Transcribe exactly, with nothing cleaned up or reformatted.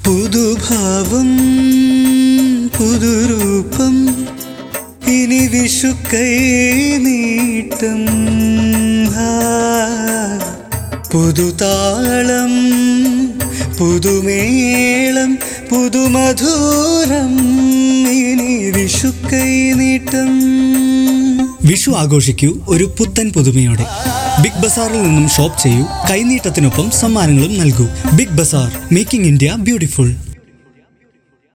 പുതുഭാവം പുതുരൂപം ഇനി വിഷുക്കൈ നീട്ടം പുതുതാളം പുതുമേളം പുതുമധുരം ഇനി വിഷുക്കൈ നീട്ടം. വിഷു ആഘോഷിക്കൂ ഒരു പുത്തൻ പുതുമയോടെ. ബിഗ് ബസാറിൽ നിന്നും ഷോപ്പ് ചെയ്യൂ, കൈനീട്ടത്തിനൊപ്പം സമ്മാനങ്ങളും നൽകൂ. Big Bazaar, making India beautiful.